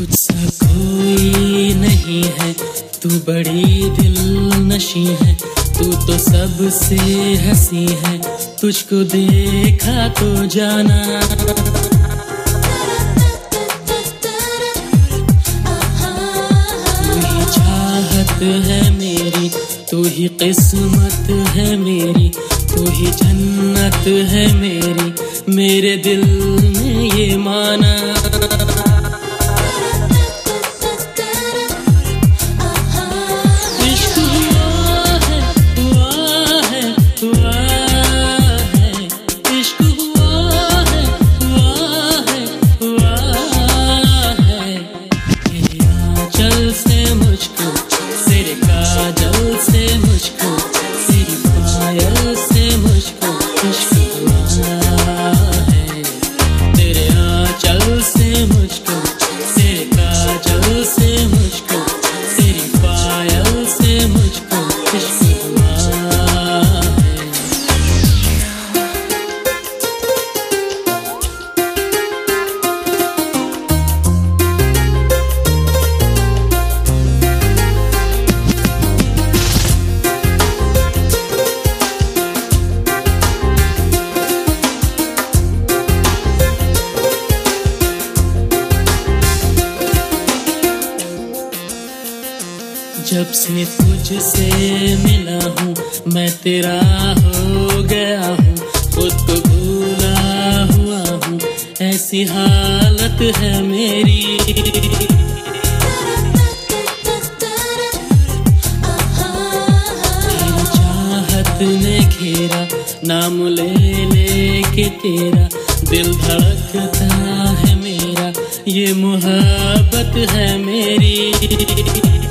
तुझसा कोई नहीं है, तू बड़ी दिल नशी है, तू तो सबसे हंसी है, तुझको देखा तो जाना। तू ही चाहत है मेरी, तू ही किस्मत है मेरी, तू ही जन्नत है मेरी, मेरे दिल ने ये माना। जब से तुझसे मिला हूँ मैं तेरा हो गया हूँ, खुद को भूला हुआ हूँ, ऐसी हालत है मेरी। तेरी चाहत ने घेरा, नाम ले के तेरा, दिल धड़कता है मेरा, ये मोहब्बत है मेरी।